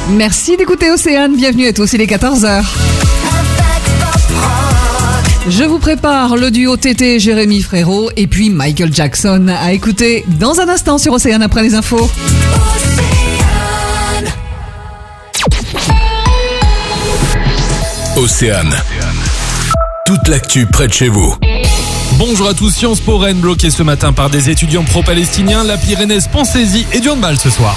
Merci d'écouter Océane, bienvenue à tous, il est 14h. Je vous prépare le duo Tété Jérémy Frérot et puis Michael Jackson à écouter dans un instant sur Océane après les infos. Océane. Toute l'actu près de chez vous. Bonjour à tous, Sciences Po Rennes bloqué ce matin par des étudiants pro-palestiniens. La Pyrénées, pensez-y et du handball ce soir.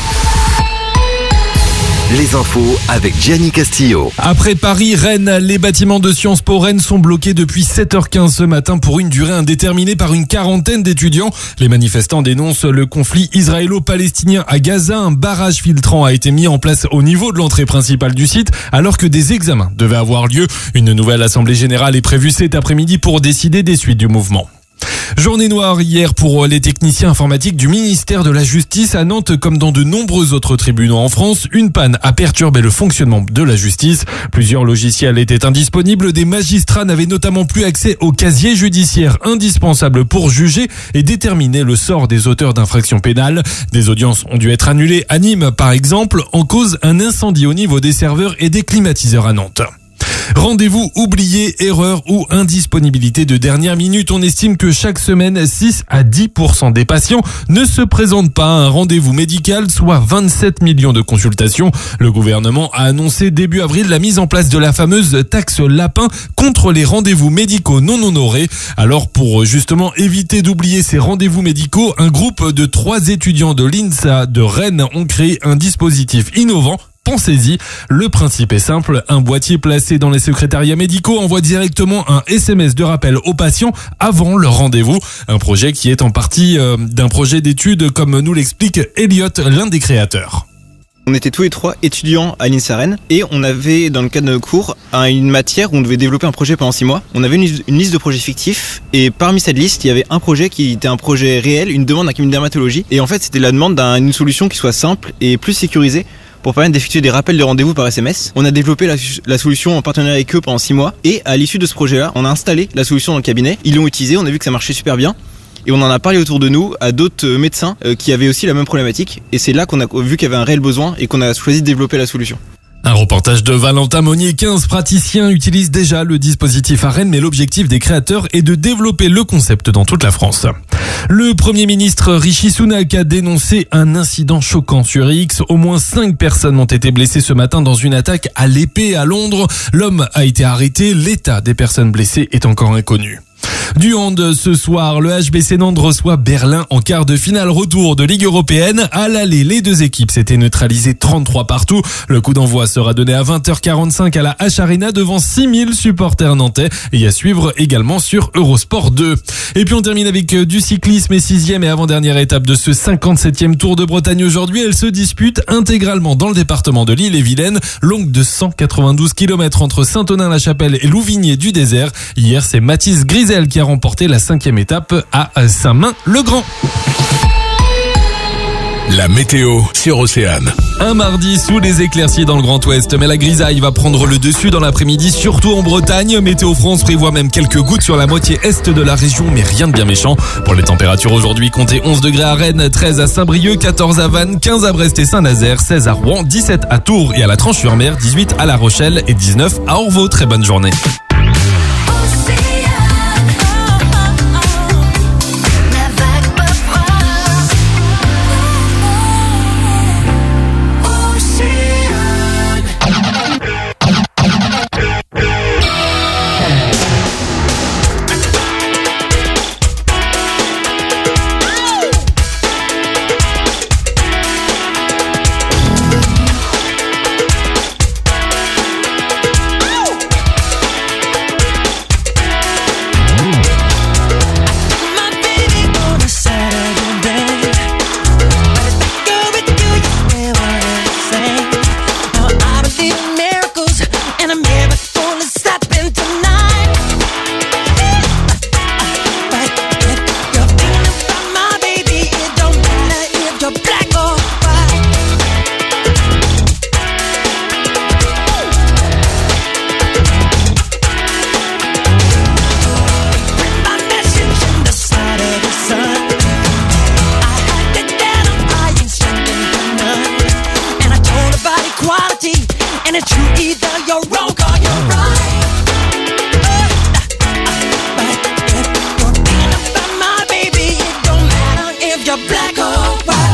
Les infos avec Gianni Castillo. Après Paris, Rennes, les bâtiments de Sciences Po Rennes sont bloqués depuis 7h15 ce matin pour une durée indéterminée par une quarantaine d'étudiants. Les manifestants dénoncent le conflit israélo-palestinien à Gaza. Un barrage filtrant a été mis en place au niveau de l'entrée principale du site alors que des examens devaient avoir lieu. Une nouvelle assemblée générale est prévue cet après-midi pour décider des suites du mouvement. Journée noire hier pour les techniciens informatiques du ministère de la Justice à Nantes comme dans de nombreux autres tribunaux en France. Une panne a perturbé le fonctionnement de la justice. Plusieurs logiciels étaient indisponibles. Des magistrats n'avaient notamment plus accès au casier judiciaire indispensable pour juger et déterminer le sort des auteurs d'infractions pénales. Des audiences ont dû être annulées à Nîmes par exemple, en cause un incendie au niveau des serveurs et des climatiseurs à Nantes. Rendez-vous oublié, erreur ou indisponibilité de dernière minute. On estime que chaque semaine, 6 à 10% des patients ne se présentent pas à un rendez-vous médical, soit 27 millions de consultations. Le gouvernement a annoncé début avril la mise en place de la fameuse taxe lapin contre les rendez-vous médicaux non honorés. Alors pour justement éviter d'oublier ces rendez-vous médicaux, un groupe de 3 étudiants de l'INSA de Rennes ont créé un dispositif innovant. Pensez-y, le principe est simple, un boîtier placé dans les secrétariats médicaux envoie directement un SMS de rappel aux patients avant leur rendez-vous. Un projet qui est en partie d'un projet d'étude comme nous l'explique Elliot, l'un des créateurs. On était tous les 3 étudiants à l'INSA Rennes et on avait dans le cadre de nos cours une matière où on devait développer un projet pendant 6 mois. On avait une liste de projets fictifs et parmi cette liste il y avait un projet qui était un projet réel, une demande d'un cabinet de dermatologie et en fait c'était la demande d'une solution qui soit simple et plus sécurisée pour permettre d'effectuer des rappels de rendez-vous par SMS. On a développé la solution en partenariat avec eux pendant 6 mois et à l'issue de ce projet-là, on a installé la solution dans le cabinet. Ils l'ont utilisé, on a vu que ça marchait super bien et on en a parlé autour de nous à d'autres médecins qui avaient aussi la même problématique et c'est là qu'on a vu qu'il y avait un réel besoin et qu'on a choisi de développer la solution. Un reportage de Valentin Monnier. 15 praticiens utilisent déjà le dispositif à Rennes, mais l'objectif des créateurs est de développer le concept dans toute la France. Le Premier ministre Rishi Sunak a dénoncé un incident choquant sur X. Au moins 5 personnes ont été blessées ce matin dans une attaque à l'épée à Londres. L'homme a été arrêté. L'état des personnes blessées est encore inconnu. Du hand ce soir, le HBC Nantes reçoit Berlin en quart de finale retour de Ligue européenne. À l'aller, les deux équipes s'étaient neutralisées 33 partout. Le coup d'envoi sera donné à 20h45 à la H Arena devant 6000 supporters nantais et à suivre également sur Eurosport 2. Et puis on termine avec du cyclisme et 6e et avant-dernière étape de ce 57e Tour de Bretagne aujourd'hui. Elle se dispute intégralement dans le département de l'Ille-et-Vilaine, longue de 192 km entre Saint-Onin-la-Chapelle et Louvigné du Désert. Hier, c'est Mathis Grisel qui a remporté la 5e étape à Saint-Main-le-Grand. La météo sur Océane. Un mardi sous les éclaircies dans le Grand Ouest, mais la grisaille va prendre le dessus dans l'après-midi, surtout en Bretagne. Météo France prévoit même quelques gouttes sur la moitié est de la région, mais rien de bien méchant. Pour les températures aujourd'hui, comptez 11 degrés à Rennes, 13 à Saint-Brieuc, 14 à Vannes, 15 à Brest et Saint-Nazaire, 16 à Rouen, 17 à Tours et à la Tranche-sur-Mer, 18 à La Rochelle et 19 à Orvault. Très bonne journée. And it's true, either you're wrong or you're right. But if you're thinking about my baby, it don't matter if you're black or white.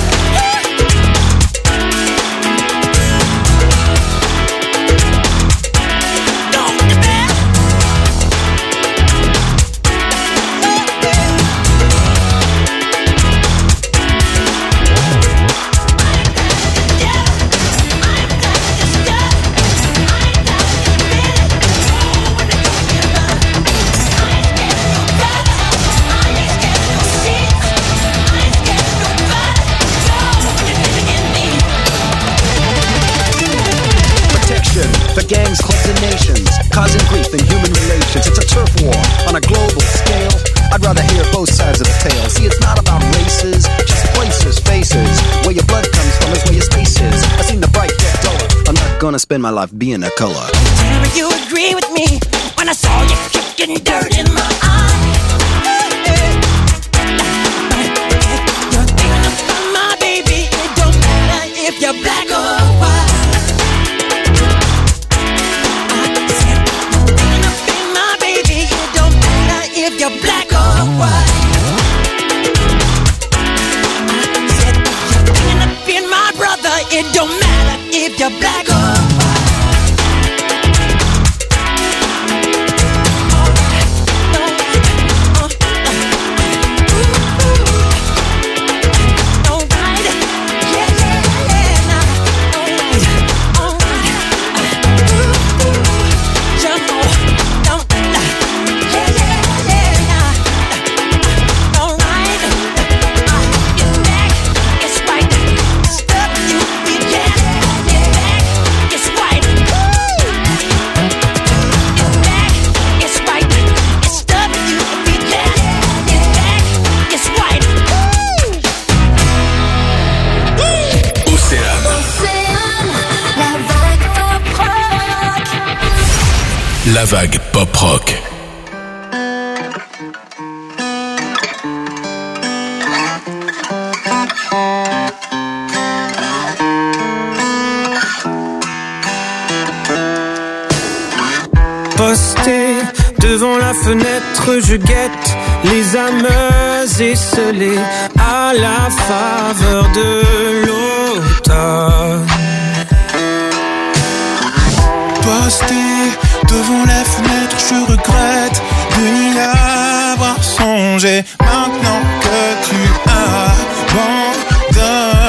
For gangs, clubs, and nations, causing grief in human relations. It's a turf war on a global scale. I'd rather hear both sides of the tale. See, it's not about races, just places, faces. Where your blood comes from is where your space is. I seen the bright get duller. I'm not gonna spend my life being a color. Tell me you agree with me when I saw you kicking dirt in my eye. You're thinking about my baby. It don't matter if you're black or white. If you're black or white, I said if you're thinking of being my brother, it don't matter if you're black or white. La vague pop rock. Posté devant la fenêtre, je guette les âmes esselées à la faveur de l'automne. Posté devant la fenêtre, je regrette de n'y avoir songé. Maintenant que tu abandonnes,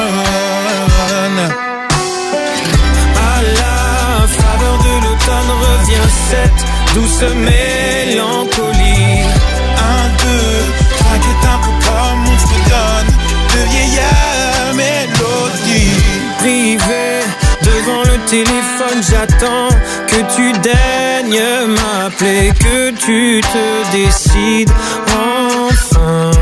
à la faveur de l'automne revient cette douce mélancolie. 1, 2, 3, qui est un peu comme on se donne de vieilles mélodies. Privé devant le téléphone, j'attends que tu daignes m'appeler, que tu te décides enfin.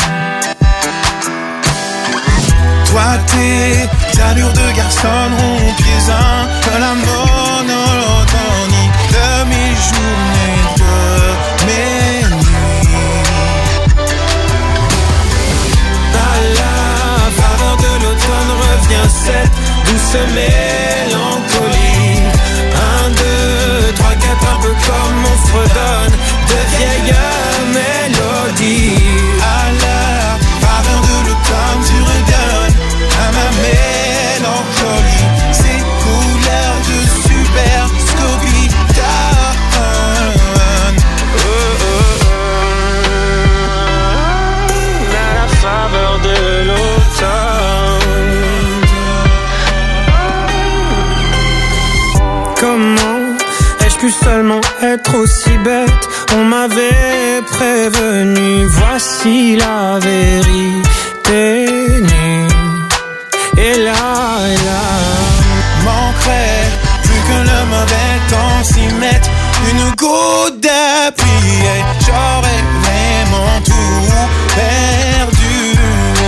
Toi, tes allures de garçon ont pieds un la monotonie de mes journées, de mes nuits. À la faveur de l'automne revient cette douce mélancolie. 1, 2, 3, 4, un peu comme on fredonne de vieilles mélodies. À la faveur de l'automne, tu redonnes à ma mélancolie ces couleurs de super Scooby-Doo. À la faveur de l'automne. Comment ai-je pu seulement être aussi bête? On m'avait prévenu, voici la vérité nue. Et là, manquerait plus que le mauvais temps s'y mette une goutte de pluie et j'aurais vraiment tout perdu.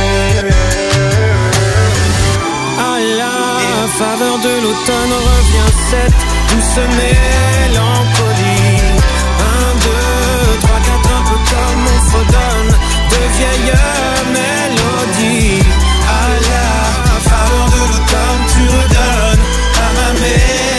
à la faveur de l'automne revient cette douce mélancolie. 1, 2, 3, 4, un peu comme on fredonne de vieilles mélodies. À la faveur de l'automne, tu redonnes à ma mère.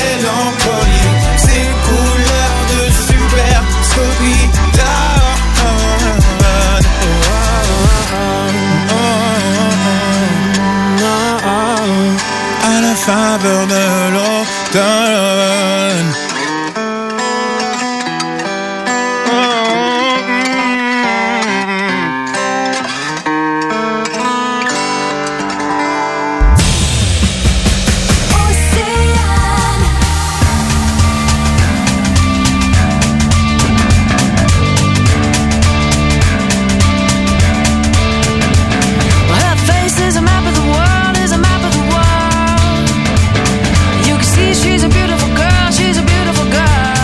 faveur de l'automne. She's a beautiful girl, she's a beautiful girl.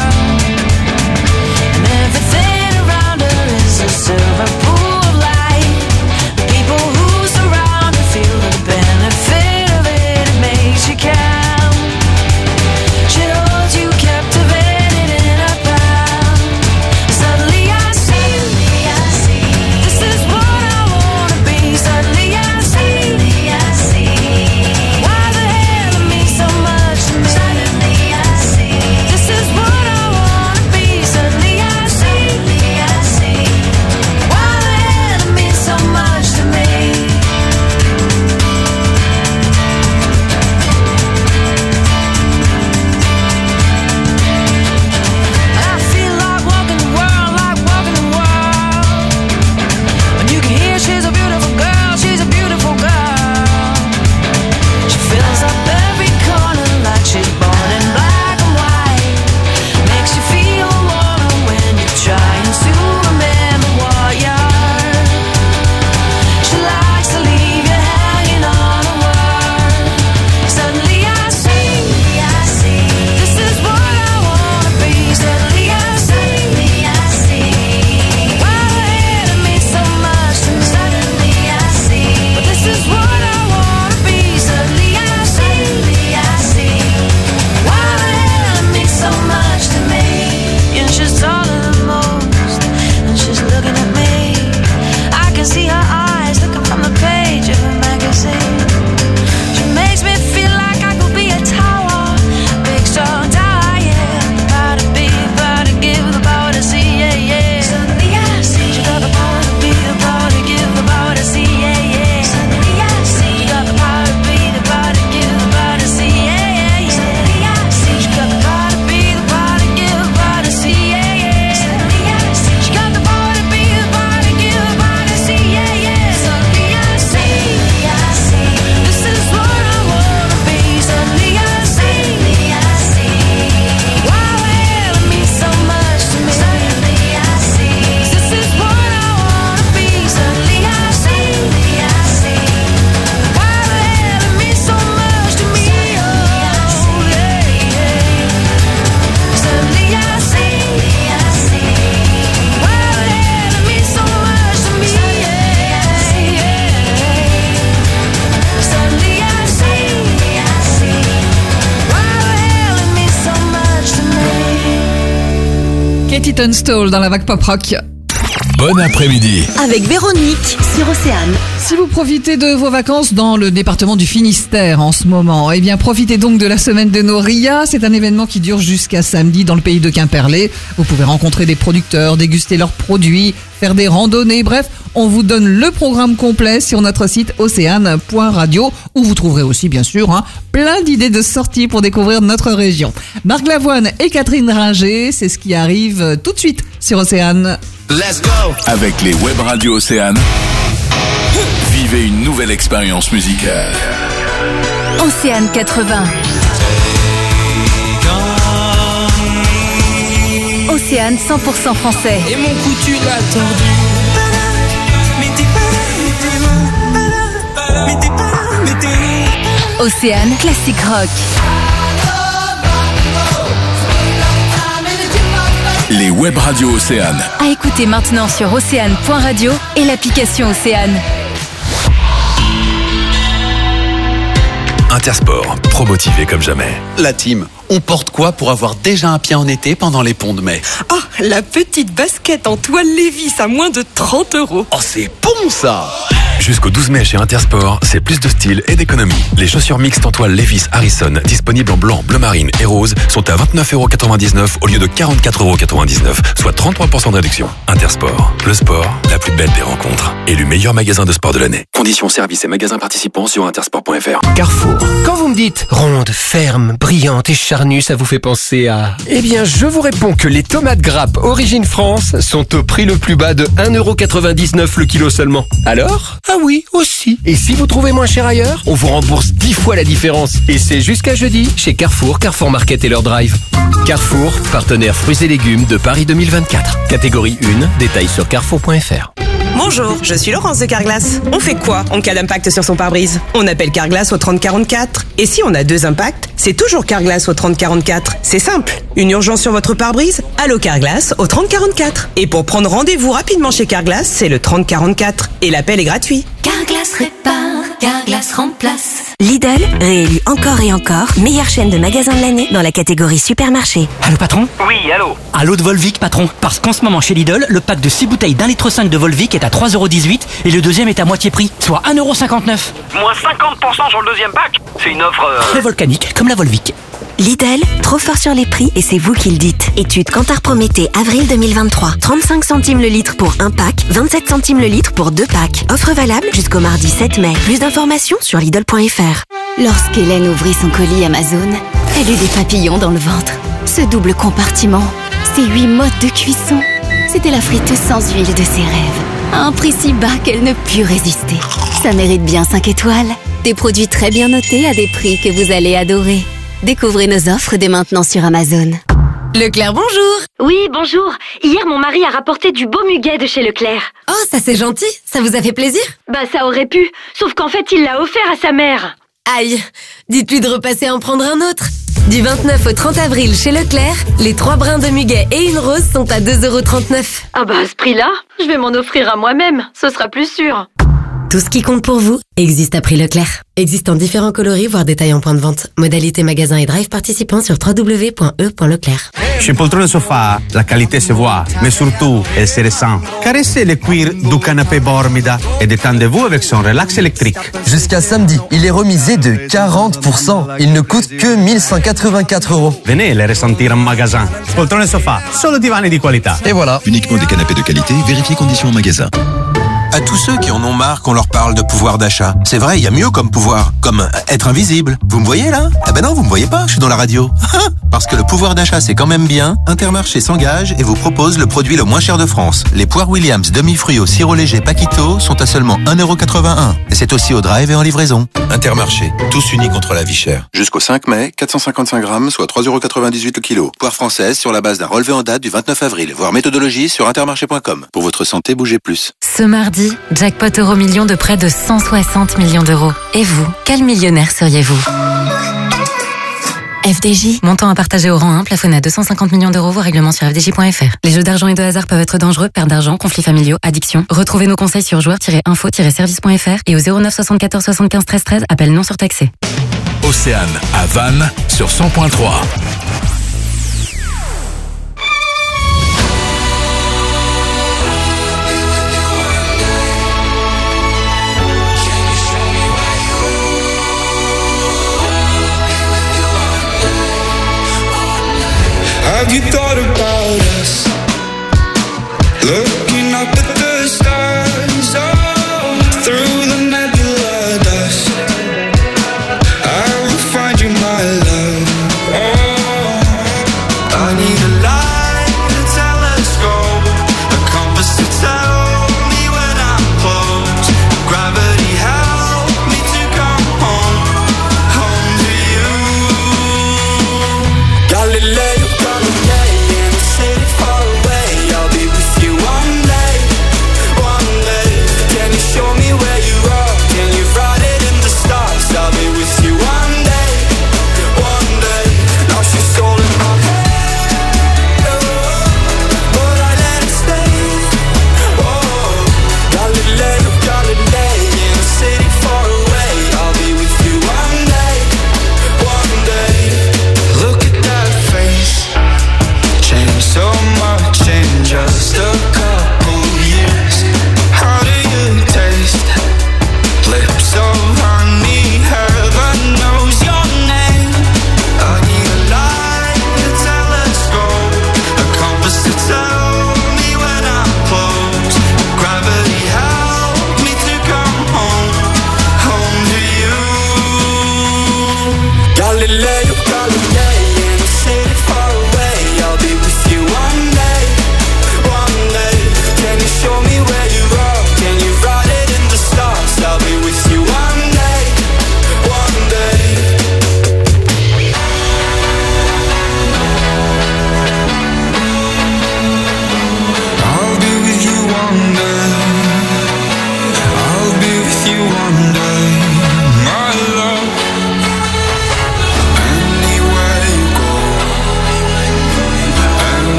Katie Tunstall dans la vague pop rock. Bon après-midi. Avec Véronique sur Océane. Si vous profitez de vos vacances dans le département du Finistère en ce moment, eh bien profitez donc de la semaine de nos RIA. C'est un événement qui dure jusqu'à samedi dans le pays de Quimperlé. Vous pouvez rencontrer des producteurs, déguster leurs produits, faire des randonnées. Bref, on vous donne le programme complet sur notre site océane.radio où vous trouverez aussi bien sûr plein d'idées de sorties pour découvrir notre région. Marc Lavoine et Catherine Ringer, c'est ce qui arrive tout de suite sur Océane. Let's go! Avec les web radios Océane, vivez une nouvelle expérience musicale. Océane 80. Océane 100% français. Et mon cou tu l'as tordu. Océane classique rock. Les web radios Océane. À écouter maintenant sur océane.radio et l'application Océane. Intersport, pro-motivé comme jamais. La team, on porte quoi pour avoir déjà un pied en été pendant les ponts de mai? Oh, la petite basket en toile Lévis à moins de 30 €. Oh, c'est bon ça! Jusqu'au 12 mai chez Intersport, c'est plus de style et d'économie. Les chaussures mixtes en toile Levi's Harrison, disponibles en blanc, bleu marine et rose, sont à 29,99€ au lieu de 44,99€, soit 33% de réduction. Intersport, le sport, la plus belle des rencontres. Élu meilleur magasin de sport de l'année. Conditions, services et magasins participants sur intersport.fr. Carrefour. Quand vous me dites ronde, ferme, brillante et charnue, ça vous fait penser à... Eh bien, je vous réponds que les tomates grappes Origine France sont au prix le plus bas de 1,99€ le kilo seulement. Alors ? Ah oui, aussi. Et si vous trouvez moins cher ailleurs, on vous rembourse 10 fois la différence. Et c'est jusqu'à jeudi chez Carrefour, Carrefour Market et leur drive. Carrefour, partenaire fruits et légumes de Paris 2024. Catégorie 1, détails sur carrefour.fr. Bonjour, je suis Laurence de Carglass. On fait quoi en cas d'impact sur son pare-brise ? On appelle Carglass au 3044. Et si on a 2 impacts, c'est toujours Carglass au 3044. C'est simple. Une urgence sur votre pare-brise ? Allô Carglass au 3044. Et pour prendre rendez-vous rapidement chez Carglass, c'est le 3044. Et l'appel est gratuit. Carglass répare, Carglass remplace. Lidl, réélu encore et encore, meilleure chaîne de magasins de l'année dans la catégorie supermarché. Allô patron ? Oui, allô. Allô de Volvic patron. Parce qu'en ce moment chez Lidl, le pack de 6 bouteilles d'1,5 litre de Volvic est à 3,18€ et le deuxième est à moitié prix, soit 1,59€. Moins 50% sur le deuxième pack ? C'est une offre... Très volcanique, comme la Volvic. Lidl, trop fort sur les prix et c'est vous qui le dites. Étude Kantar Prométhée, avril 2023. 35 centimes le litre pour un pack, 27 centimes le litre pour 2 packs. Offre valable jusqu'au mardi 7 mai. Plus d'informations sur Lidl.fr. Lorsqu'Hélène ouvrit son colis Amazon, elle eut des papillons dans le ventre. Ce double compartiment, ces 8 modes de cuisson, c'était la friteuse sans huile de ses rêves. À un prix si bas qu'elle ne put résister. Ça mérite bien 5 étoiles. Des produits très bien notés à des prix que vous allez adorer. Découvrez nos offres dès maintenant sur Amazon. Leclerc, bonjour. Oui, bonjour. Hier, mon mari a rapporté du beau muguet de chez Leclerc. Oh, ça c'est gentil. Ça vous a fait plaisir ? Bah, ça aurait pu. Sauf qu'en fait, il l'a offert à sa mère. Aïe, dites-lui de repasser en prendre un autre. Du 29 au 30 avril chez Leclerc, les 3 brins de muguet et une rose sont à 2,39€. Ah bah, à ce prix-là, je vais m'en offrir à moi-même. Ce sera plus sûr. Tout ce qui compte pour vous existe à prix Leclerc. Existe en différents coloris, voire détails en point de vente. Modalité magasin et drive participants sur www.e.leclerc. Chez Poltrone Sofa, la qualité se voit, mais surtout, elle se ressent. Caressez le cuir du canapé Bormida et détendez-vous avec son relax électrique. Jusqu'à samedi, il est remisé de 40%. Il ne coûte que 1184€. Venez les ressentir en magasin. Poltrone Sofa, solo divani di qualità. Et voilà. Uniquement des canapés de qualité, vérifiez conditions en magasin. À tous ceux qui en ont marre qu'on leur parle de pouvoir d'achat. C'est vrai, il y a mieux comme pouvoir, comme être invisible. Vous me voyez là ? Ah ben non, vous me voyez pas, je suis dans la radio. Parce que le pouvoir d'achat c'est quand même bien, Intermarché s'engage et vous propose le produit le moins cher de France. Les poires Williams demi-fruits au sirop léger Paquito sont à seulement 1,81€. Et c'est aussi au drive et en livraison. Intermarché, tous unis contre la vie chère. Jusqu'au 5 mai, 455 grammes, soit 3,98€ le kilo. Poire française sur la base d'un relevé en date du 29 avril. Voir méthodologie sur intermarché.com. Pour votre santé, bougez plus. Ce mardi, jackpot Euro-Million de près de 160 millions d'euros. Et vous, quel millionnaire seriez-vous ? FDJ. Montant à partager au rang 1, plafonné à 250 millions d'euros, vos règlements sur fdj.fr. Les jeux d'argent et de hasard peuvent être dangereux, perte d'argent, conflits familiaux, addiction. Retrouvez nos conseils sur joueurs-info-service.fr et au 09 74 75 13 13, appel non surtaxé. Océane à Vannes sur 100.3. Have you thought about us? Looking up at the stars, oh, through the nebula dust. I will find you, my love. Oh, I need a light, a telescope, a compass to tell me when I'm close. Gravity help me to come home, home to you. Galileo. Yeah.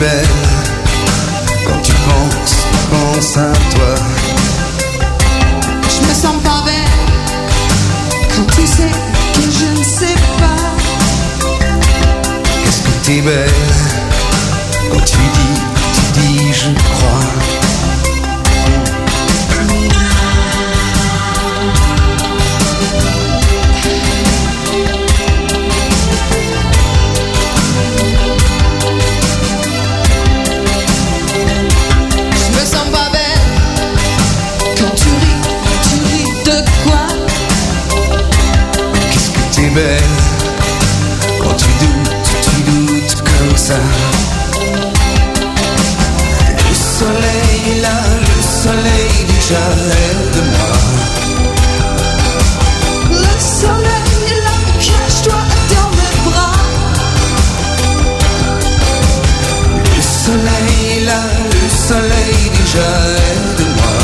belle quand tu penses à toi. Je me sens pas belle quand tu sais que je ne sais pas. Qu'est-ce que t'es belle quand tu dis je crois. Belle quand tu doutes comme ça. Le soleil est là, le soleil déjà aide-moi. Le soleil est là, cache-toi dans mes bras. Le soleil est là, le soleil déjà aide-moi.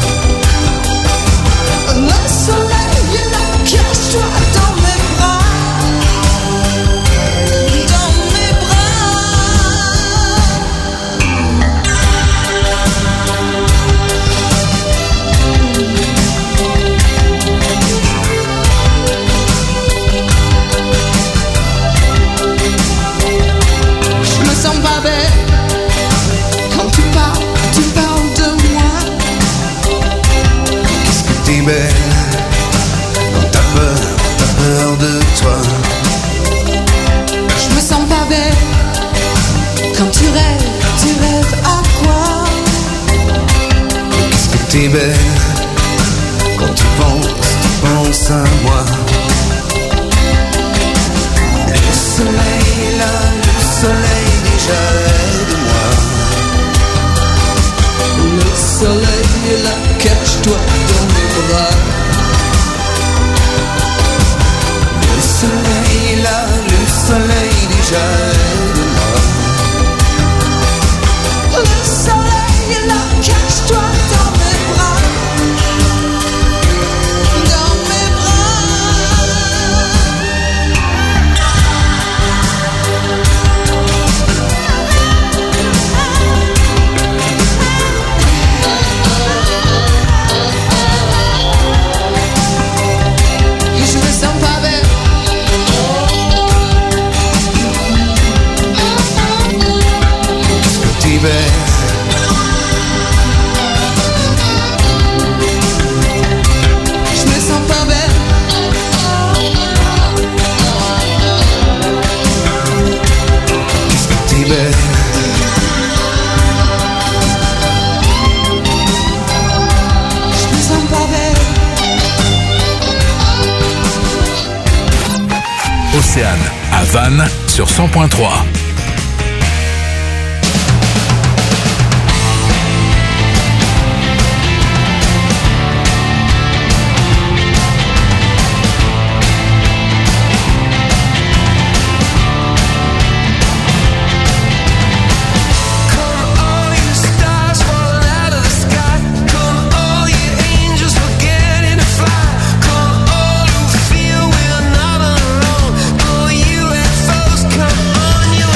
Le soleil est là, cache-toi dans mes bras. Belle quand t'as peur de toi. Je me sens pas belle quand tu rêves à quoi? Qu'est-ce que t'es belle quand tu penses à moi. Le soleil est là, le soleil déjà aide-moi. Le soleil est là, cache-toi dans mes bras. Le soleil est là, le soleil déjà aide-moi. Le soleil est là, cache-toi dans mes bras. Dans mes Je me sens pas belle. Qu'est-ce que t'es belle. Je me sens pas belle. Océane, à Vannes, sur 100.3. On your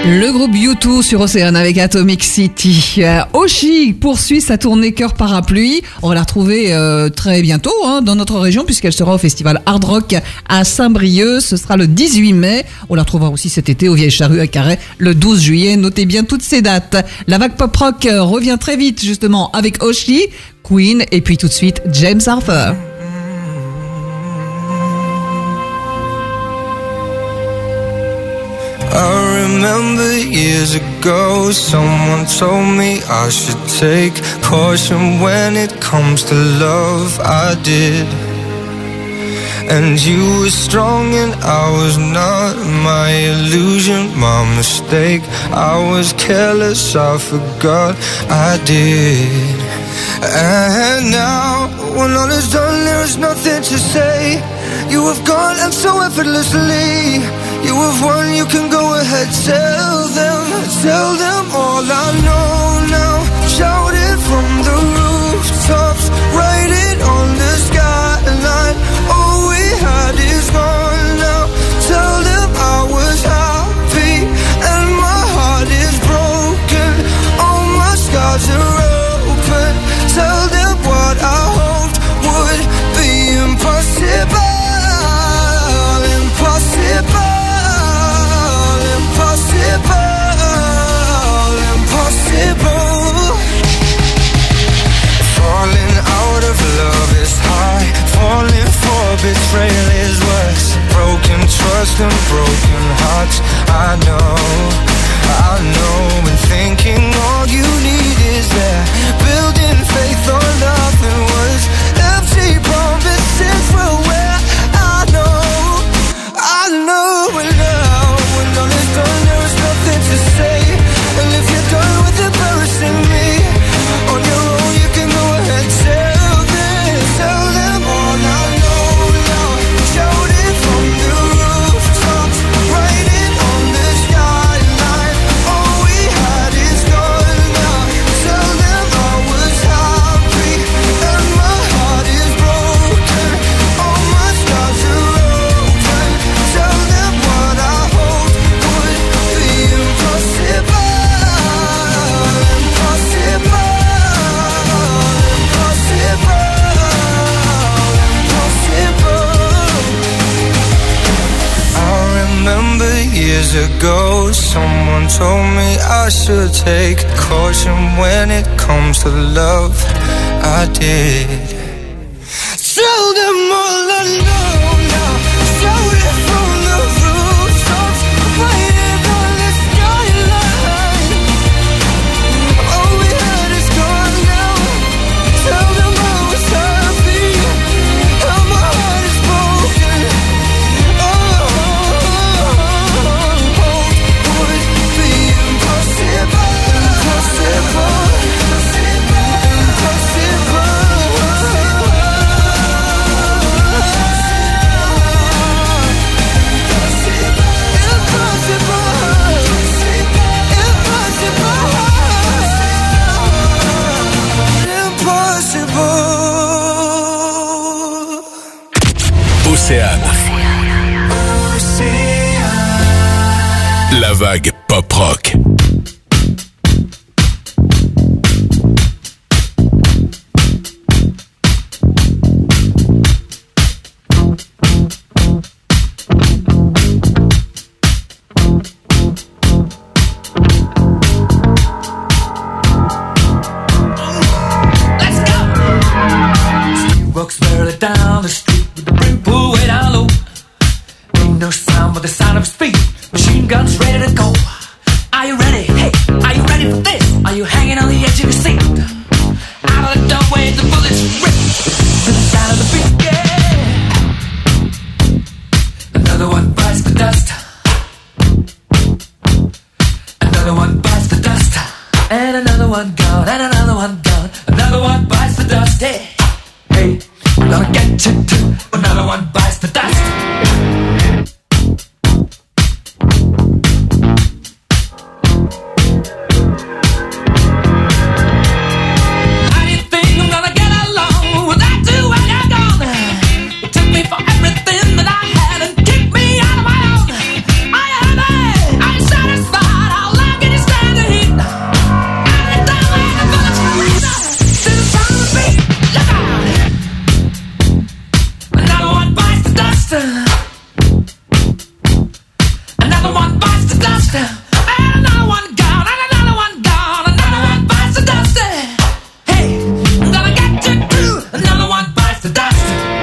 Le groupe U2 sur Océane avec Atomic City. Oshi poursuit sa tournée Cœur Parapluie. On va la retrouver très bientôt dans notre région puisqu'elle sera au festival Hard Rock à Saint-Brieuc. Ce sera le 18 mai. On la retrouvera aussi cet été au Vieilles Charrues à Carhaix le 12 juillet. Notez bien toutes ces dates. La vague pop rock revient très vite justement avec Oshi, Queen et puis tout de suite James Arthur. I remember years ago, someone told me I should take caution when it comes to love. I did. And you were strong and I was not. My illusion, my mistake. I was careless, I forgot I did. And now, when all is done, there is nothing to say. You have gone and so effortlessly. You have won, you can go ahead, tell them all I know now. Shout it from the rooftops, write it on the skyline. All we had is gone now. Tell them I was happy and my heart is broken. All my scars are open. Tell them what I hoped would be impossible. Impossible. Impossible. Falling out of love is high. Falling for betrayal is worse. Broken trust and broken hearts. I know. And thinking all you need is there. Building faith on nothing was empty promises were where I know. And now when all is done, there is nothing to say. And if you're done with embarrassing me on your own, you can go ahead, tell them all I know now. Shout it from the rooftops, write it on the skyline. All we had is gone now. Tell them I was happy and my heart is broken. All my scars are open. Tell them what I hoped would be impossible. Remember years ago, someone told me I should take caution when it comes to love. I did. Tell them all I know now. Shout it from the rooftops, write it on the skyline. All we had is gone now. Tell them I was happy and my heart is broken. Océane. La vague pop rock. Walks barely down the street with the brim pulled way down low. Ain't no sound but the sound of his feet. Machine guns ready to go. Are you ready? Hey, are you ready for this? Are you hanging on the edge of your seat? Out of the doorway, the bullets rip to the sound of the beat. Yeah. Another one bites the dust. Another one bites the dust. And another one gone. And another one gone. Another one bites the dust. Hey. Hey, I'm gonna get you too. Another one bites the dust. How do you think I'm gonna get along without you when you're gone? You took me for everything that I had and kicked me out of my own. Are you happy? Are you satisfied? dust. And another one gone, and another one gone, another one bites the dust. Hey, I'm gonna get you too. Another one bites the dust.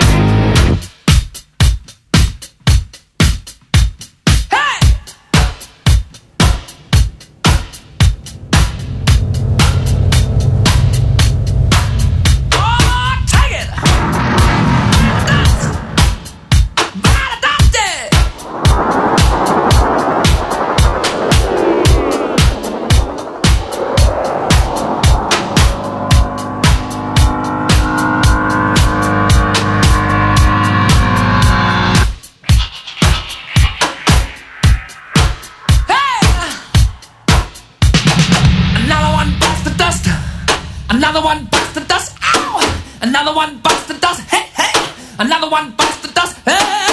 Another one bites the dust. Ow! Another one bites the dust. Hey, hey! Another one bites the dust. Hey!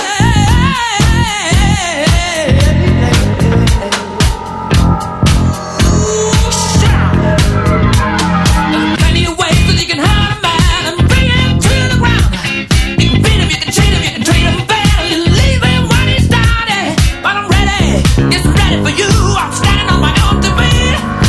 Plenty of ways that you can hurt a man and bring him to the ground. You can beat him, you can cheat him, you can treat him bad. You can leave him when he's down. But I'm ready, yes, I'm ready for you. I'm standing on my own to beat.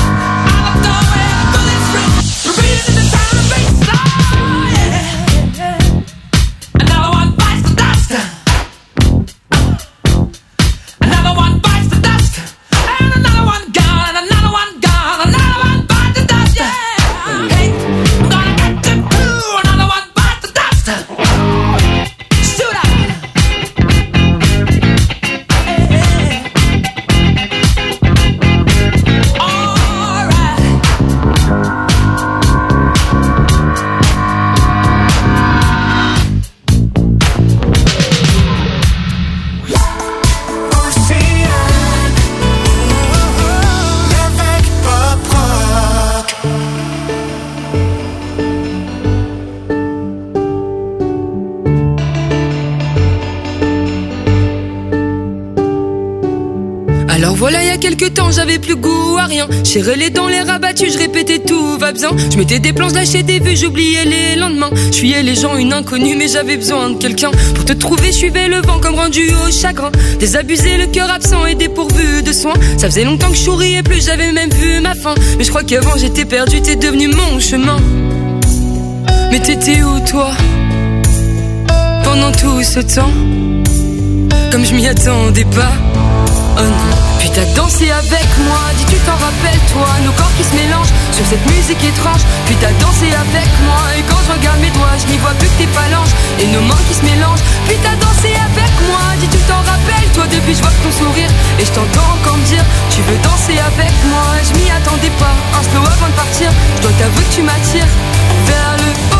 Voilà, il y a quelques temps, j'avais plus goût à rien. J'ai relais dans les rabattus, je répétais tout va bien. Je mettais des plans, je lâchais des vues, j'oubliais les lendemains. Je fuyais les gens, une inconnue, mais j'avais besoin de quelqu'un. Pour te trouver, je suivais le vent comme rendu au chagrin. Désabusé, le cœur absent et dépourvu de soins. Ça faisait longtemps que je souriais plus, j'avais même vu ma fin. Mais je crois qu'avant j'étais perdu, t'es devenu mon chemin. Mais t'étais où toi pendant tout ce temps? Comme je m'y attendais pas. Oh non. Puis t'as dansé avec moi, dis tu t'en rappelles toi. Nos corps qui se mélangent sur cette musique étrange. Puis t'as dansé avec moi, et quand je regarde mes doigts, je n'y vois plus que tes phalanges et nos mains qui se mélangent. Puis t'as dansé avec moi, dis tu t'en rappelles toi. Depuis je vois ton sourire et je t'entends encore me dire tu veux danser avec moi. Je m'y attendais pas, un slow avant de partir. Je dois t'avouer que tu m'attires vers le haut.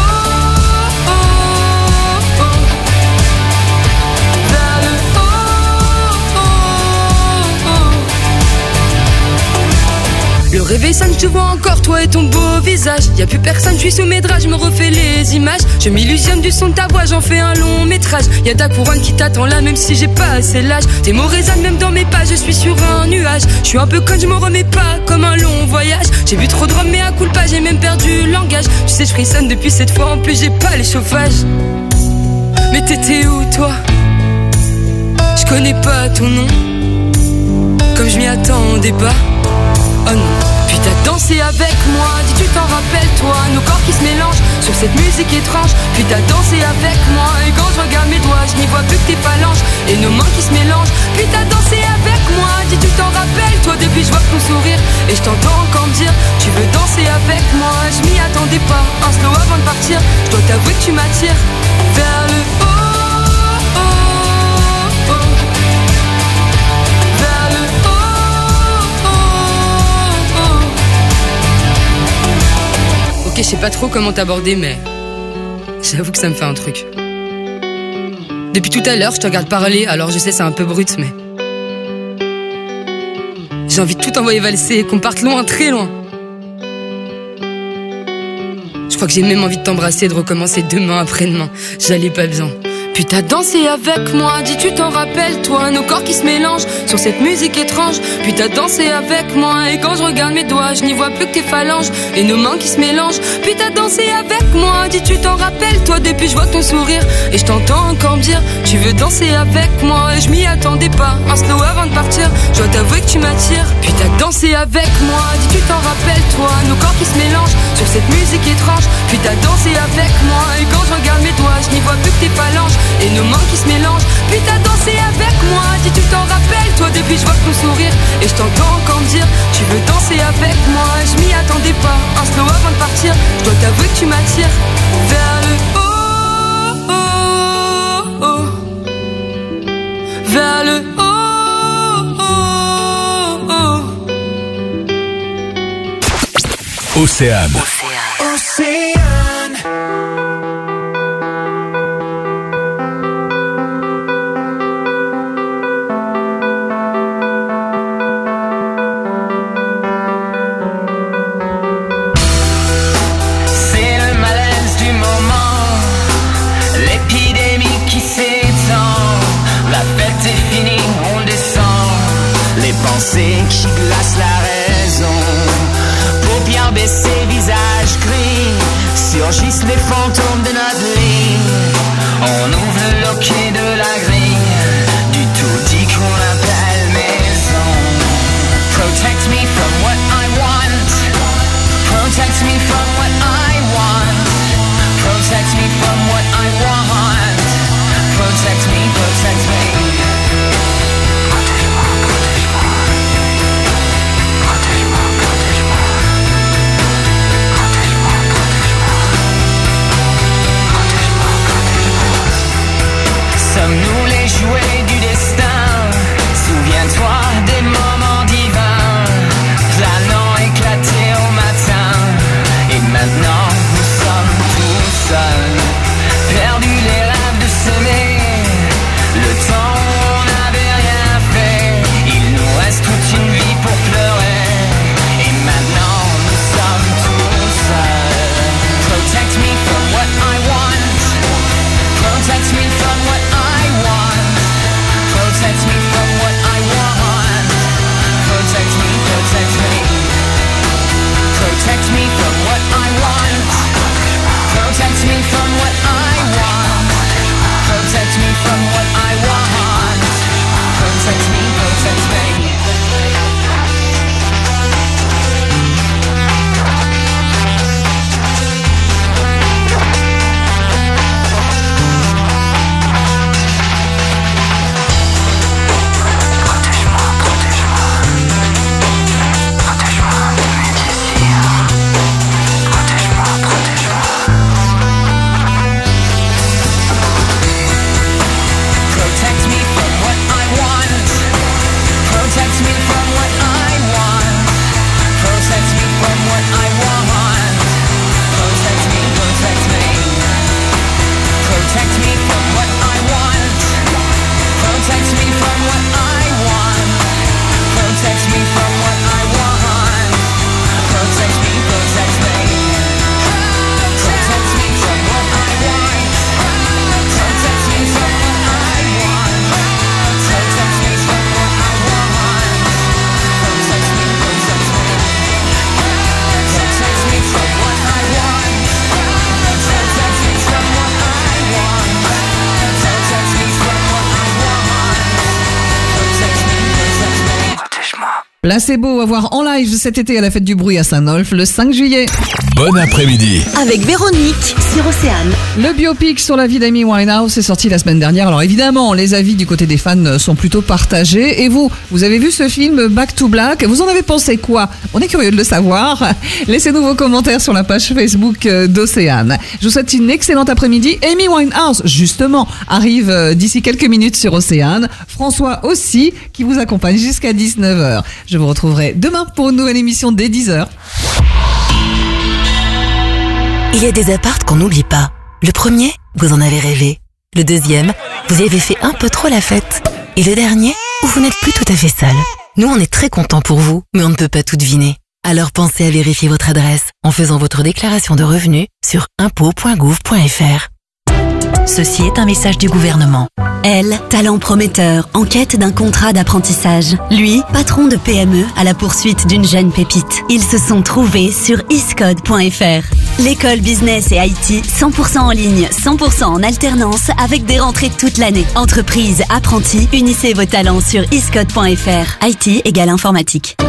Le réveil sonne, je te vois encore, toi et ton beau visage. Y'a plus personne, je suis sous mes draps, je me refais les images. Je m'illusionne du son de ta voix, j'en fais un long métrage. Y'a ta couronne qui t'attend là, même si j'ai pas assez l'âge. Tes mots résonnent même dans mes pas, je suis sur un nuage. Je suis un peu conne, je me remets pas, comme un long voyage. J'ai bu trop de rhum, mais à culpa, j'ai même perdu le langage. Tu sais, je frissonne depuis cette fois, en plus j'ai pas les chauffages. Mais t'étais où toi? Je connais pas ton nom, comme je m'y attendais pas. Oh non. Puis t'as dansé avec moi, dis tu t'en rappelles toi. Nos corps qui se mélangent sur cette musique étrange. Puis t'as dansé avec moi, et quand je regarde mes doigts, je n'y vois plus que tes phalanges et nos mains qui se mélangent. Puis t'as dansé avec moi, dis tu t'en rappelles toi. Depuis je vois ton sourire et je t'entends encore me dire tu veux danser avec moi. Je m'y attendais pas, un slow avant de partir. Je dois t'avouer que tu m'attires vers le haut. Je sais pas trop comment t'aborder, mais j'avoue que ça me fait un truc. Depuis tout à l'heure, je te regarde parler, alors je sais c'est un peu brut, mais j'ai envie de tout envoyer valser et qu'on parte loin, très loin. Je crois que j'ai même envie de t'embrasser et de recommencer demain après-demain. J'allais pas bien. Puis t'as dansé avec moi, dis tu t'en rappelles toi. Nos corps qui se mélangent sur cette musique étrange. Puis t'as dansé avec moi, et quand je regarde mes doigts, je n'y vois plus que tes phalanges et nos mains qui se mélangent. Puis t'as dansé avec moi, dis tu t'en rappelles toi. Depuis je vois ton sourire et je t'entends encore me dire tu veux danser avec moi. Et je m'y attendais m'attendais pas. Un slow avant de partir, je dois t'avouer que tu m'attires. Puis t'as dansé avec moi, dis tu t'en rappelles toi. Nos corps qui se mélangent sur cette musique étrange. Puis t'as dansé avec moi, et quand je regarde mes doigts, je n'y vois plus que tes phalanges et nos mains qui se mélangent. Puis t'as dansé avec moi, dis tu t'en rappelles toi. Depuis je vois ton sourire et je t'entends encore me dire tu veux danser avec moi. Je m'y attendais pas, un slow avant de partir. Je dois t'avouer que tu m'attires vers le haut. Vers le haut. Océane. Qui glace la raison. Paupières baissées, visage gris, surgissent les fantômes de notre lit. On ouvre le loquet de la grille du tout dit qu'on appelle maison. Protect me from what I want. Protect me from what I want. Protect me from what I want. Protect me, protect me. Sommes-nous les jouets du destin? Souviens-toi des moments divins, planant éclatés au matin. Et maintenant nous sommes tout seuls, perdus les rêves de s'aimer. Le temps où on n'avait rien fait, il nous reste toute une vie pour pleurer. Et maintenant nous sommes tout seuls. Protect me from what I want. Protect me from what I want. Protect me from what I want. Protect me, protect me. Protect me from what I want. Protect me from what I want. Protect me from what I want. Protect me, protect me. Placebo à voir en live cet été à la Fête du Bruit à Saint-Nolff le 5 juillet. Bon après-midi. Avec Véronique sur Océane. Le biopic sur la vie d'Amy Winehouse est sorti la semaine dernière. Alors évidemment, les avis du côté des fans sont plutôt partagés. Et vous avez vu ce film Back to Black? Vous en avez pensé quoi? On est curieux de le savoir. Laissez-nous vos commentaires sur la page Facebook d'Océane. Je vous souhaite une excellente après-midi. Amy Winehouse, justement, arrive d'ici quelques minutes sur Océane. François aussi, qui vous accompagne jusqu'à 19h. Je vous retrouverai demain pour une nouvelle émission dès 10h. Il y a des apparts qu'on n'oublie pas. Le premier, vous en avez rêvé. Le deuxième, vous y avez fait un peu trop la fête. Et le dernier, où vous n'êtes plus tout à fait seul. Nous, on est très contents pour vous, mais on ne peut pas tout deviner. Alors pensez à vérifier votre adresse en faisant votre déclaration de revenus sur impôts.gouv.fr. Ceci est un message du gouvernement. Elle, talent prometteur, en quête d'un contrat d'apprentissage. Lui, patron de PME à la poursuite d'une jeune pépite. Ils se sont trouvés sur iscode.fr. L'école business et IT, 100% en ligne, 100% en alternance, avec des rentrées toute l'année. Entreprise, apprentis, unissez vos talents sur iscode.fr. IT égale informatique.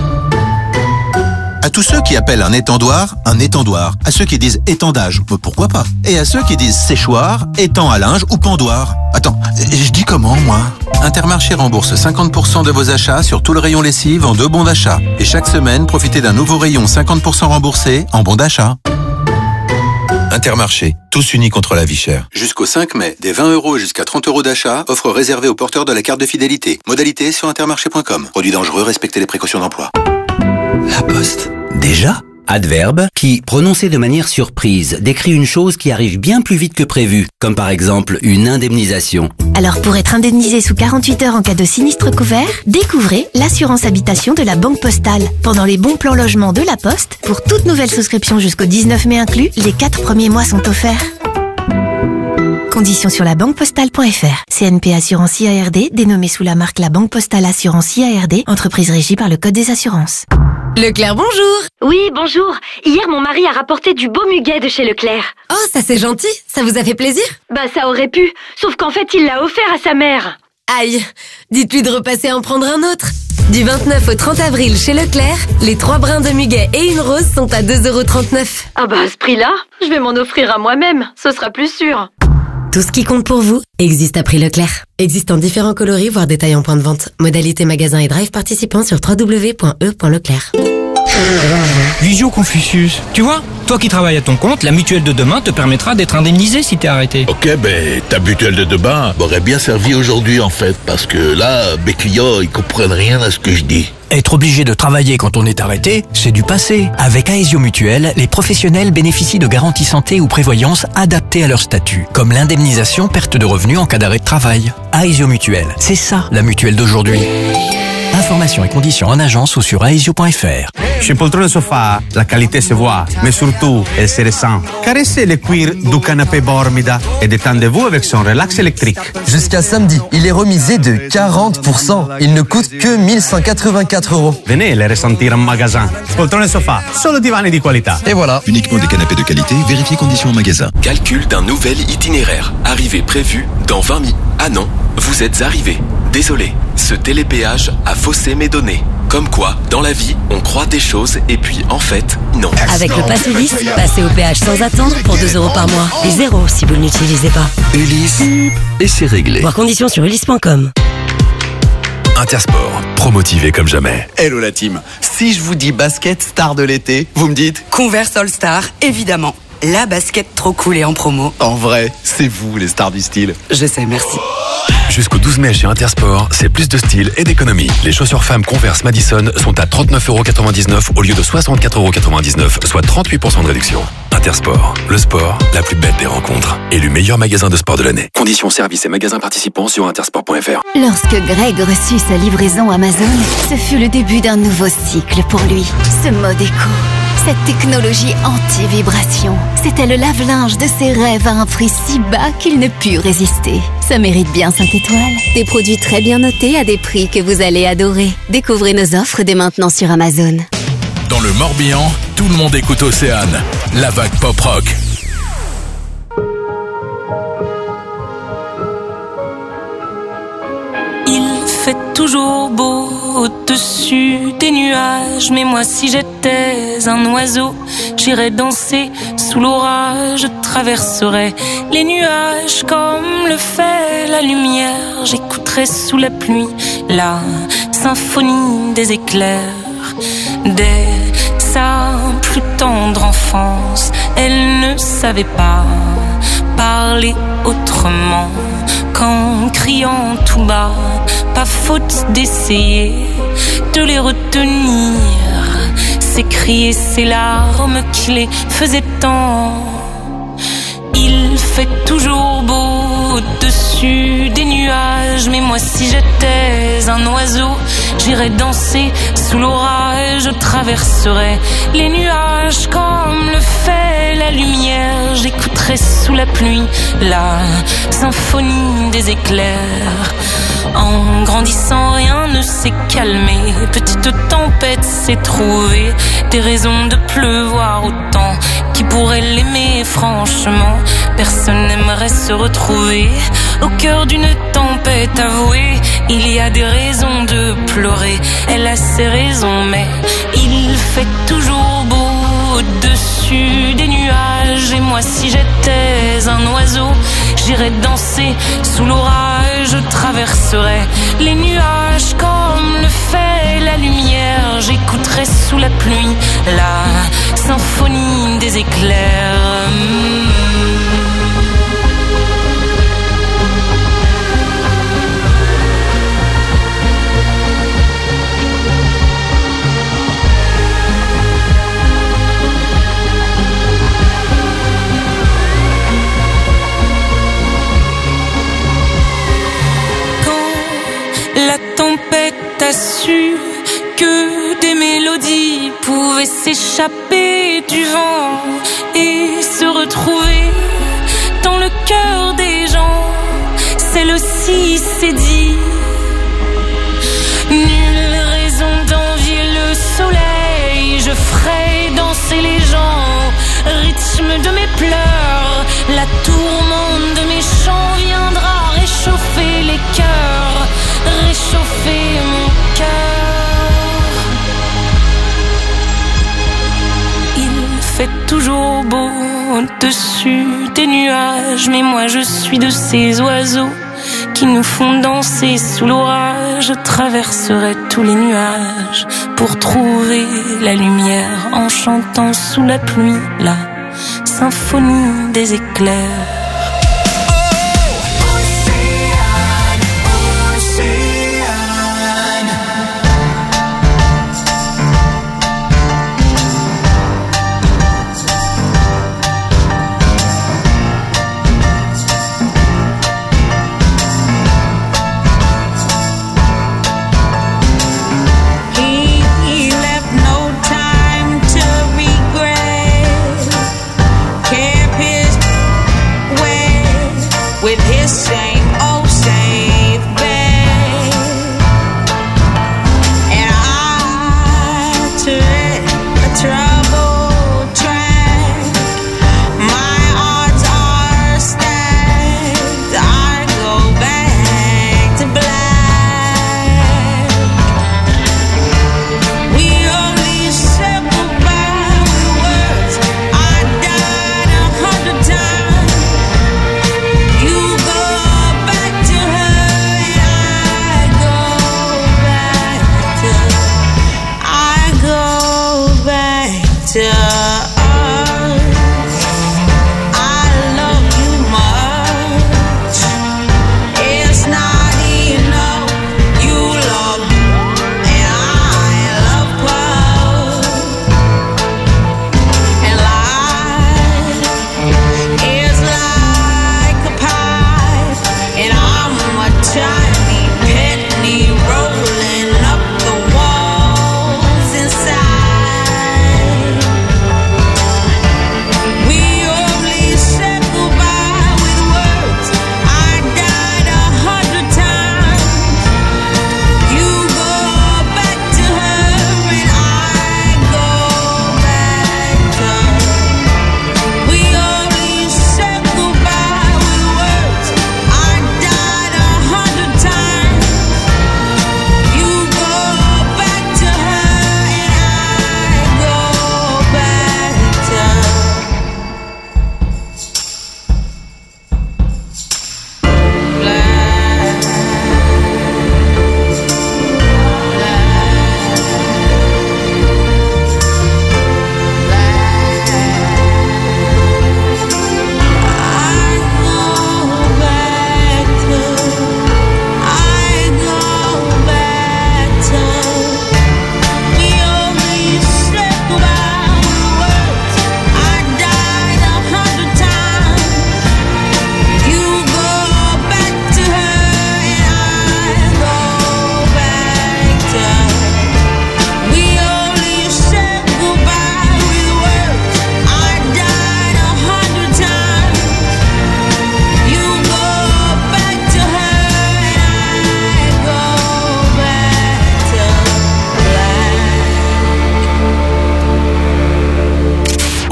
À tous ceux qui appellent un étendoir. À ceux qui disent étendage, pourquoi pas. Et à ceux qui disent séchoir, étang à linge ou pendoir. Attends, je dis comment, moi? Intermarché rembourse 50% de vos achats sur tout le rayon lessive en 2 bons d'achat. Et chaque semaine, profitez d'un nouveau rayon 50% remboursé en bons d'achat. Intermarché, tous unis contre la vie chère. Jusqu'au 5 mai, des 20 € et jusqu'à 30 € d'achat, offre réservée aux porteurs de la carte de fidélité. Modalité sur intermarché.com. Produit dangereux, respectez les précautions d'emploi. La Poste. Déjà ? Adverbe qui, prononcé de manière surprise, décrit une chose qui arrive bien plus vite que prévu, comme par exemple une indemnisation. Alors pour être indemnisé sous 48 heures en cas de sinistre couvert, découvrez l'assurance habitation de la Banque Postale. Pendant les bons plans logement de la Poste, pour toute nouvelle souscription jusqu'au 19 mai inclus, les 4 premiers mois sont offerts. Conditions sur la banquepostale.fr. CNP Assurance IARD, dénommée sous la marque La Banque Postale Assurance IARD, entreprise régie par le Code des assurances. Leclerc, bonjour. Oui, bonjour. Hier, mon mari a rapporté du beau muguet de chez Leclerc. Oh, ça c'est gentil. Ça vous a fait plaisir? Bah, ça aurait pu. Sauf qu'en fait, il l'a offert à sa mère. Aïe. Dites-lui de repasser en prendre un autre. Du 29 au 30 avril chez Leclerc, les 3 brins de muguet et une rose sont à 2,39 €. Ah bah, à ce prix-là, je vais m'en offrir à moi-même. Ce sera plus sûr. Tout ce qui compte pour vous existe à prix Leclerc. Existe en différents coloris, voire détails en point de vente. Modalité magasin et drive participants sur www.e.leclerc. Visio Confucius. Tu vois, toi qui travailles à ton compte, la mutuelle de demain te permettra d'être indemnisé si t'es arrêté. Ok, ta mutuelle de demain m'aurait bien servi aujourd'hui en fait, parce que là, mes clients, ils comprennent rien à ce que je dis. Être obligé de travailler quand on est arrêté, c'est du passé. Avec Aesio Mutuelle, les professionnels bénéficient de garanties santé ou prévoyance adaptées à leur statut, comme l'indemnisation perte de revenus en cas d'arrêt de travail. Aesio Mutuelle, c'est ça la mutuelle d'aujourd'hui. Informations et conditions en agence ou sur aesio.fr. Chez Poltrone Sofa, la qualité se voit, mais surtout, elle se ressent. Caressez le cuir du canapé Bormida et détendez-vous avec son relax électrique. Jusqu'à samedi, il est remisé de 40%. Il ne coûte que 1184 €. Venez les ressentir en magasin. Poltrone Sofa, solo divani di qualità. Et voilà. Uniquement des canapés de qualité, vérifiez conditions en magasin. Calcul d'un nouvel itinéraire. Arrivée prévue dans 20 minutes. Ah non, vous êtes arrivé. Désolé, ce télépéage a faussé mes données. Comme quoi, dans la vie, on croit des choses et puis en fait, non. Avec le Pass Ulysse, passez au péage sans attendre pour 2 € par mois. Et 0 si vous ne l'utilisez pas. Ulysse, et c'est réglé. Voir conditions sur ulysse.com. Intersport, promotivé comme jamais. Hello la team. Si je vous dis basket star de l'été, vous me dites Converse All Star, évidemment. La basket trop cool et en promo. En vrai, c'est vous les stars du style. Je sais, merci. Jusqu'au 12 mai chez Intersport, c'est plus de style et d'économie. Les chaussures femmes Converse Madison sont à 39,99 € au lieu de 64,99 €, soit 38% de réduction. Intersport, le sport, la plus belle des rencontres. Élu meilleur magasin de sport de l'année. Conditions services et magasins participants sur intersport.fr. Lorsque Greg reçut sa livraison Amazon, ce fut le début d'un nouveau cycle pour lui. Ce mode éco, cette technologie anti-vibration, c'était le lave-linge de ses rêves à un prix si bas qu'il ne put résister. Ça mérite bien 5 étoiles. Des produits très bien notés à des prix que vous allez adorer. Découvrez nos offres dès maintenant sur Amazon. Dans le Morbihan, tout le monde écoute Océane, la vague pop-rock. Il fait toujours beau au-dessus des nuages, mais moi si j'étais un oiseau, j'irais danser sous l'orage, je traverserais les nuages comme le fait la lumière, j'écouterais sous la pluie la symphonie des éclairs. Dès sa plus tendre enfance, elle ne savait pas parler autrement qu'en criant tout bas. Pas faute d'essayer de les retenir, ces cris et ces larmes qui les faisaient tant. Il fait toujours beau au-dessus des nuages. Mais moi si j'étais un oiseau, j'irais danser sous l'orage. Je traverserais les nuages comme le fait la lumière. J'écouterais sous la pluie la symphonie des éclairs. En grandissant, rien ne s'est calmé. Petite tempête s'est trouvée des raisons de pleuvoir autant. Qui pourrait l'aimer franchement? Personne n'aimerait se retrouver au cœur d'une tempête avouée. Il y a des raisons de pleurer, elle a ses raisons, mais il fait toujours beau au-dessus des nuages. Et moi si j'étais un oiseau, j'irais danser sous l'orage. Je traverserais les nuages comme le fait la lumière. J'écouterais sous la pluie la symphonie des éclairs. La tempête a su que des mélodies pouvaient s'échapper du vent et se retrouver dans le cœur des gens. Celle-ci s'est dit: nulle raison d'envier le soleil. Je ferai danser les gens au rythme de mes pleurs. La tourmente de mes chants viendra réchauffer les cœurs, réchauffer mon cœur. Il fait toujours beau au-dessus des nuages, mais moi je suis de ces oiseaux qui nous font danser sous l'orage. Je traverserai tous les nuages pour trouver la lumière en chantant sous la pluie la symphonie des éclairs.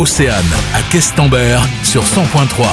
Océane, à Questembert, sur 100.3.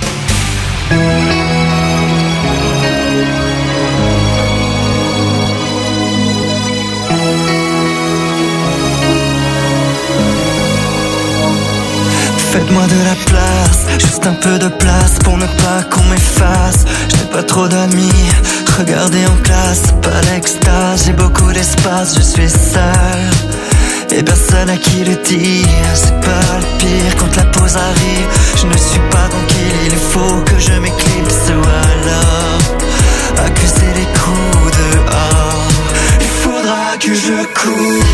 Faites-moi de la place, juste un peu de place pour ne pas qu'on m'efface. Je n'ai pas trop d'amis, regardez en classe, pas l'extase. J'ai beaucoup d'espace, je suis seul et personne à qui le dire. C'est pas le pire quand la pause arrive. Je ne suis pas tranquille, il faut que je m'éclipse ou alors accuser les coups dehors. Il faudra que je cours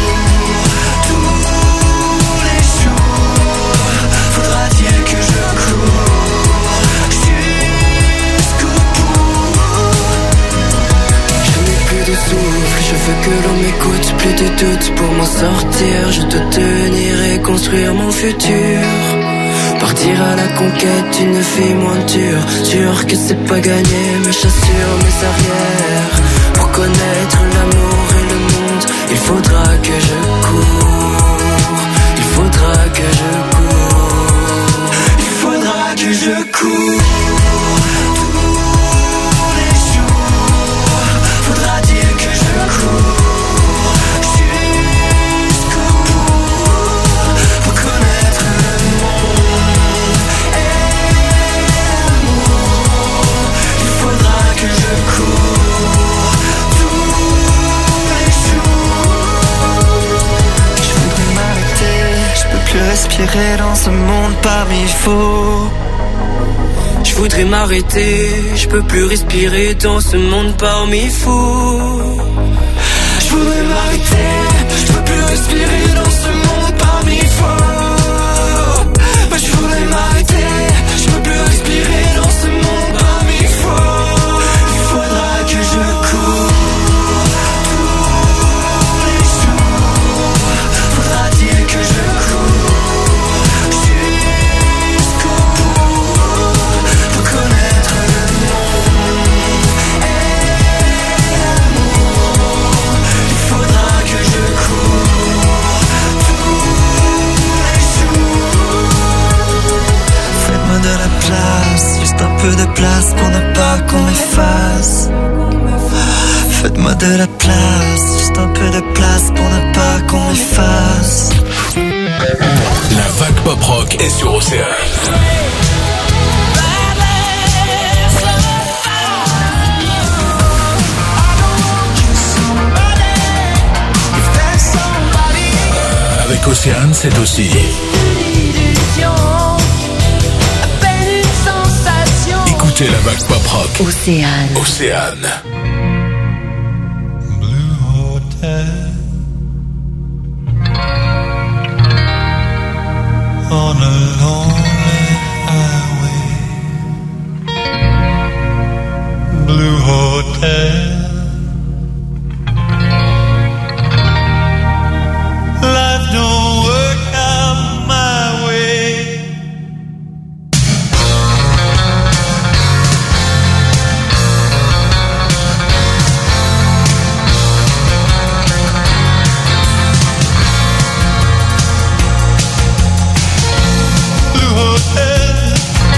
tous les jours. Faudra-t-il que je cours jusqu'au bout? Je n'ai plus de souffle, je veux que l'on m'écoute. Plus de doutes pour m'en sortir. Je dois tenir et construire mon futur. Partir à la conquête d'une vie moins dure. Sûr que c'est pas gagné, mais j'assure mes arrières. Pour connaître l'amour et le monde, il faudra que je cours. Il faudra que je cours. Il faudra que je cours tous les jours. Faudra-t-il que je cours jusqu'au bout pour connaître le monde et l'amour? Il faudra que je cours tous les jours. Je voudrais m'arrêter, je peux plus respirer dans ce monde parmi faux. Je voudrais m'arrêter, je peux plus respirer dans ce monde parmi fous. Je voudrais m'arrêter, je peux plus respirer dans ce monde parmi fous. Je voudrais m'arrêter, je peux plus respirer dans ce monde parmi fous. Il faudra que je cours tous les jours. Faudra-t-il que je cours jusqu'au bout pour connaître le monde et l'amour? Il faudra que je cours tous les jours. Faites-moi de la place, juste un peu de place pour ne pas qu'on m'efface. Faites-moi de la place, juste un peu de place pour ne pas qu'on m'efface. La vague pop rock est sur Océane. Avec Océane, c'est aussi écoutez la vague pop rock. Océane. Océane. On a lonely highway, Blue Hotel. Life don't work out my way. Blue Hotel,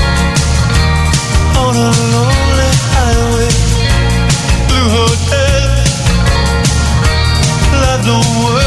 on a lonely highway. Blue Hotel, life don't work